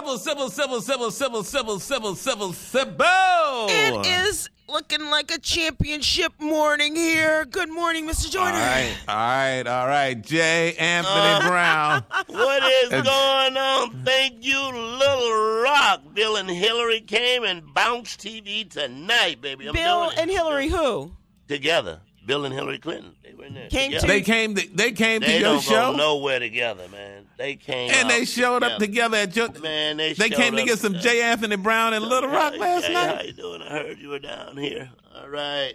Sybil. It is looking like a championship morning here. Good morning, Mr. Jordan. All right. J. Anthony Brown. What is going on? Thank you, Little Rock. Bill and Hillary came and bounced TV tonight, baby. Bill and Hillary who? Together. Bill and Hillary Clinton. They were in there Came together. They came to They your don't show. go nowhere together, man. They came And they out showed up together at your. Man, they came to showed get up some together. J. Anthony Brown and Little Rock last Jay, night. How you doing? I heard you were down here. All right.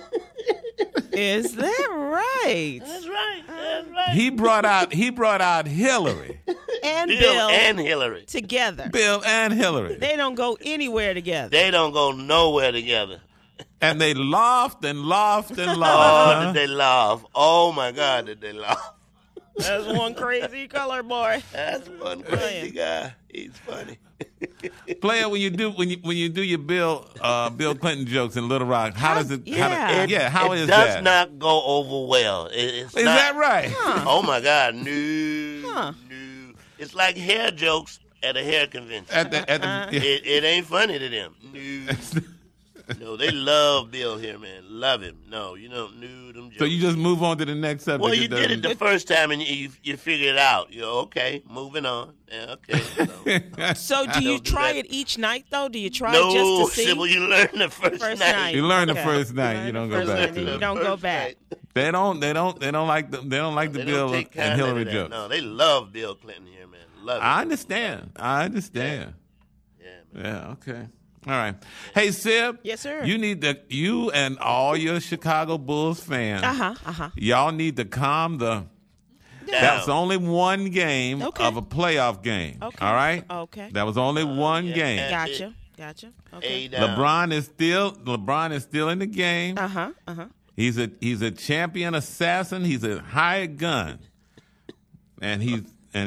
Is that right? That's right. He brought out Hillary. And Bill and Hillary. together. Bill and Hillary. They don't go anywhere together. They don't go nowhere together. And they laughed and laughed and Oh, laughed. did they laugh? Oh, my God, did they laugh? That's one crazy color boy. That's one crazy guy. He's funny. Player, when you do your Bill Clinton jokes in Little Rock, how does it? Yeah. How it is does that? not go over well. It's Is not, that right? Oh, my God. No. It's like hair jokes at a hair convention. It ain't funny to them. No. No, they love Bill here, man. Love him. No, you don't know them jokes. So you just move on to the next subject. Well, you did it the first time, and you figured it out. You're okay, moving on. Yeah, okay. So do you Don't do try that. it each night, though? Do you try No, just to see? Sybil, you learn the first night. You learn the Okay. first night. You don't go First back night, to you it. don't go back. They don't like the They Bill don't take and kindly Hillary to that. jokes. No, they love Bill Clinton here, man. Love him. I understand. Yeah, man. Yeah. Okay. All right. Hey, Sib. Yes, sir. You and all your Chicago Bulls fans. Y'all need to calm the. That's only one game of a playoff game. Okay. All right. Okay. That was only one game. Gotcha. Okay. LeBron is still in the game. He's a champion assassin. He's a hired gun, and he's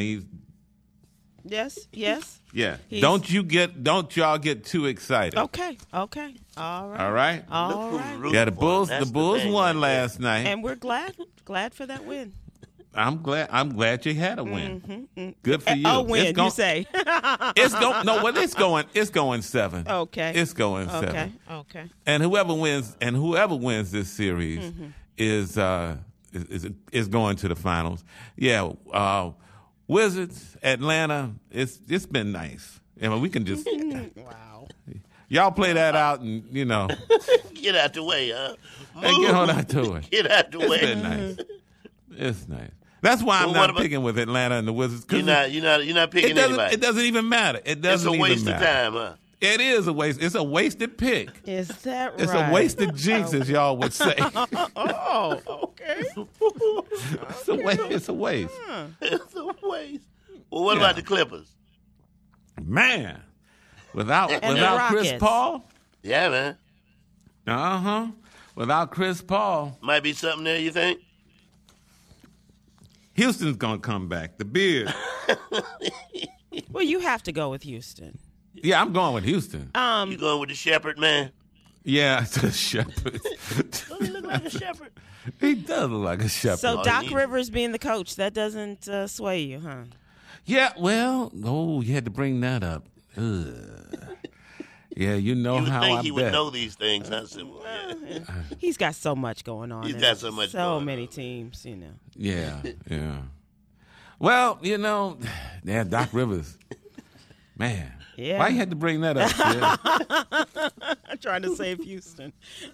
Yes. yeah. Don't y'all get too excited. Okay. All right. All right. Root Yeah, the for Bulls. him. The That's Bulls thing won right there. last night. And we're glad for that win. I'm glad you had a win. Good for you. Oh, win, you say. It's going. It's going 7. Okay. It's going 7. Okay. And whoever wins this series is going to the finals. Yeah. Wizards, Atlanta. It's been nice. I mean, we can just Wow. y'all play that out and Get out the way, huh? and get on out to it. Get out the It's way. been nice. It's nice. That's why I'm Well, not what about- picking with Atlanta and the Wizards. 'Cause You're not picking anybody. it doesn't even matter. It It's doesn't a even waste matter. of time, huh? It is a waste. It's a wasted pick. Is that right? It's a wasted jinx, as y'all would say. Oh, okay. It's a waste. It's a waste. It's a waste. Well, what Yeah. about the Clippers? Man, without the Chris Rockets. Paul, Yeah, man. without Chris Paul, Might be something there, you think? Houston's gonna come back. The Beard. Well, you have to go with Houston. Yeah, I'm going with Houston. You going with the Shepherd, man? Yeah, it's a shepherd. Don't he look like a shepherd? He does look like a shepherd. So Oh, Doc he- Rivers being the coach, that doesn't sway you, huh? Yeah, well, you had to bring that up. Ugh. Yeah, you know You would how think I he bet. would know these things, not simple. Yeah. He's got so much going on. He's and got so much So going many on. teams, Yeah. Well, yeah, Doc Rivers. Man. Yeah. Why you had to bring that up, Sid? I'm trying to save Houston.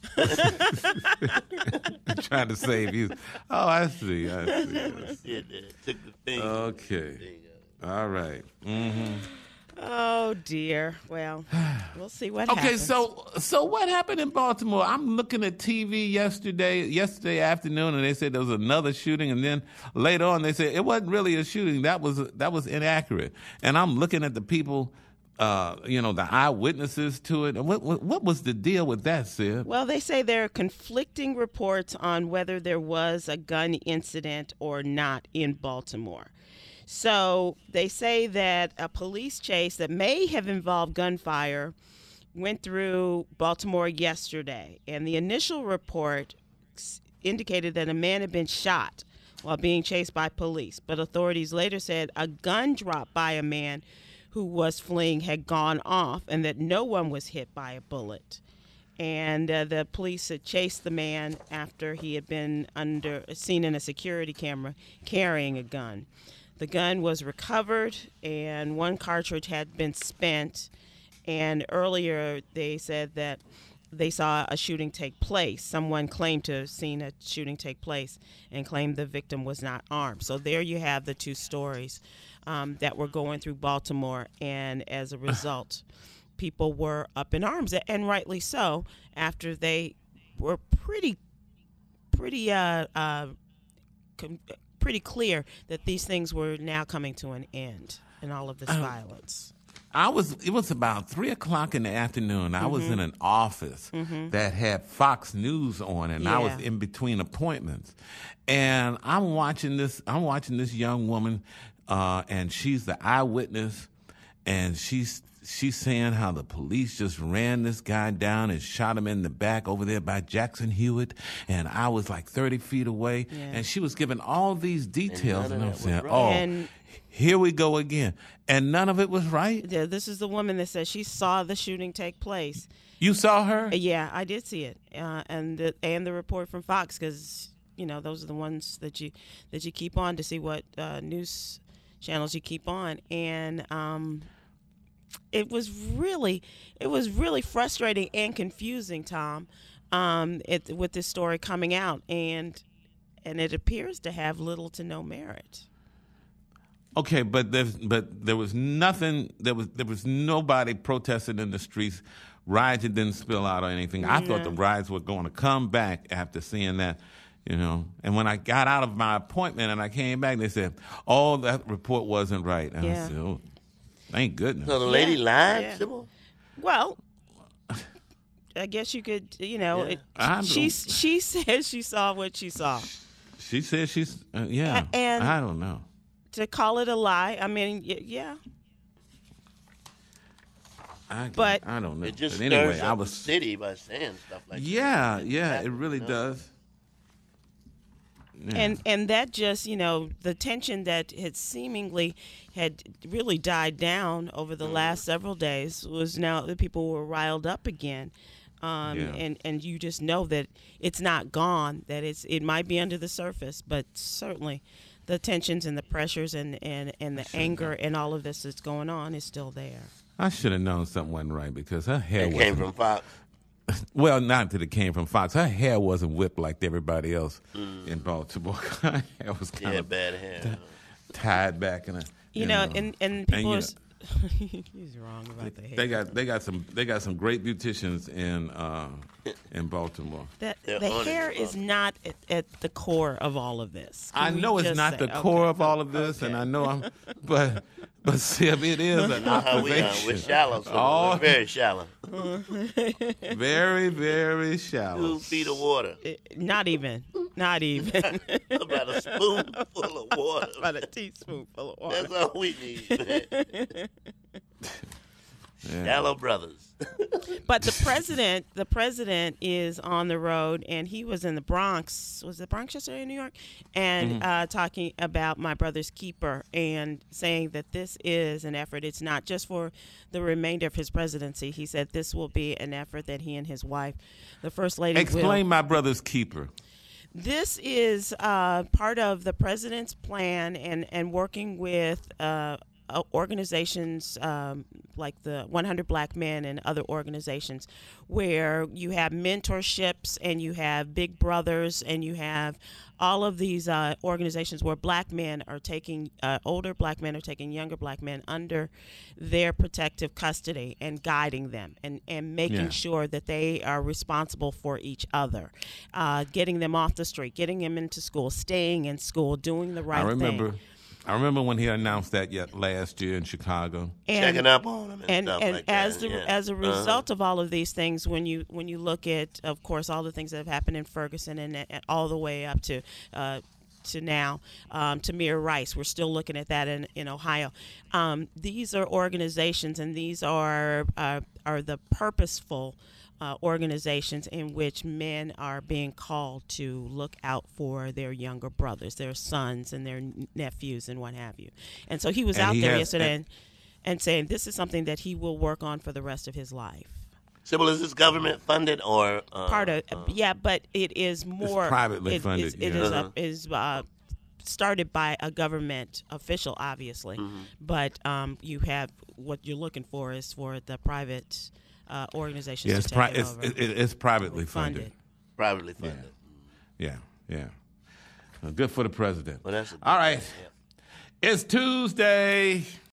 Trying to save you. Oh, I see. Yeah, took the thing. Okay. All right. Oh, dear. Well, we'll see what Okay, happens. so what happened in Baltimore? I'm looking at TV yesterday afternoon, and they said there was another shooting, and then later on they said it wasn't really a shooting. That was inaccurate. And I'm looking at the people, the eyewitnesses to it. And what was the deal with that, Sid? Well, they say there are conflicting reports on whether there was a gun incident or not in Baltimore. So they say that a police chase that may have involved gunfire went through Baltimore yesterday. And the initial report indicated that a man had been shot while being chased by police. But authorities later said a gun dropped by a man who was fleeing had gone off and that no one was hit by a bullet. And the police had chased the man after he had been seen in a security camera carrying a gun. The gun was recovered, and one cartridge had been spent. And earlier they said that they saw a shooting take place. Someone claimed to have seen a shooting take place and claimed the victim was not armed. So there you have the two stories that were going through Baltimore, and as a result, people were up in arms, and rightly so, after they were pretty clear that these things were now coming to an end in all of this violence. It was about 3:00 in the afternoon. I was in an office that had Fox News on, and I was in between appointments. And I'm watching this young woman, and she's the eyewitness, and she's saying how the police just ran this guy down and shot him in the back over there by Jackson Hewitt, and I was like 30 feet away, and she was giving all these details, and I'm saying, here we go again. And none of it was right? Yeah, this is the woman that says she saw the shooting take place. You saw her? Yeah, I did see it, and the report from Fox, because those are the ones that you keep on to see what news channels you keep on, and it was really frustrating and confusing, Tom, with this story coming out, and it appears to have little to no merit. Okay, but there was nothing. There was nobody protesting in the streets. Riots didn't spill out or anything. I thought the riots were going to come back after seeing that, And when I got out of my appointment and I came back, they said, "Oh, that report wasn't right." And I said, "Oh, thank goodness." So the lady lied, Sybil? Well, I guess you could, she said she saw what she saw. She said she's, and I don't know. To call it a lie, I mean, yeah. I don't know. It just but anyway, stirs up the city by saying stuff like that. Yeah, it really does. Yeah. And that just, the tension that had really died down over the last several days was now that people were riled up again. And you just know that it's not gone, that it might be under the surface, but certainly the tensions and the pressures and the anger and all of this that's going on is still there. I should have known something wasn't right because her hair came from Fox. Well, not that it came from Fox. Her hair wasn't whipped like everybody else in Baltimore. Her hair was kind of bad hair, tied back in a. And people. He's wrong about the hair. They got some great beauticians in Baltimore. The hair is not at the core of all of this. I know it's not the core of all of this, and I know but Sib, it is an observation. We're shallow, so we're very shallow. Very, very shallow. 2 feet of water. Not even. About a spoonful of water. About a teaspoonful of water. That's all we need, man. Shallow brothers. But the president is on the road, and he was in the Bronx. Was it Bronx yesterday in New York? And talking about My Brother's Keeper and saying that this is an effort. It's not just for the remainder of his presidency. He said this will be an effort that he and his wife, the First Lady, Explain My Brother's Keeper. This is part of the president's plan and working with organizations like the 100 Black Men and other organizations where you have mentorships and you have big brothers and you have all of these organizations where black men are taking, older black men are taking younger black men under their protective custody and guiding them and making sure that they are responsible for each other, getting them off the street, getting them into school, staying in school, doing the right thing. I remember when he announced that last year in Chicago. Checking up on him and stuff like as that. As a result of all of these things, when you look at, of course, all the things that have happened in Ferguson and all the way up to now, Tamir Rice, we're still looking at that in Ohio. These are organizations, and these are the purposeful organizations in which men are being called to look out for their younger brothers, their sons and their nephews and what have you. And so he was out there yesterday and saying this is something that he will work on for the rest of his life. Sybil, is this government funded or part of? Yeah, but it is more it's privately funded. It is started by a government official, obviously, but you have what you're looking for is for the private organizations to take it over. It's privately funded. Privately funded. Yeah. Good for the president. Well, that's all right. Yeah. It's Tuesday.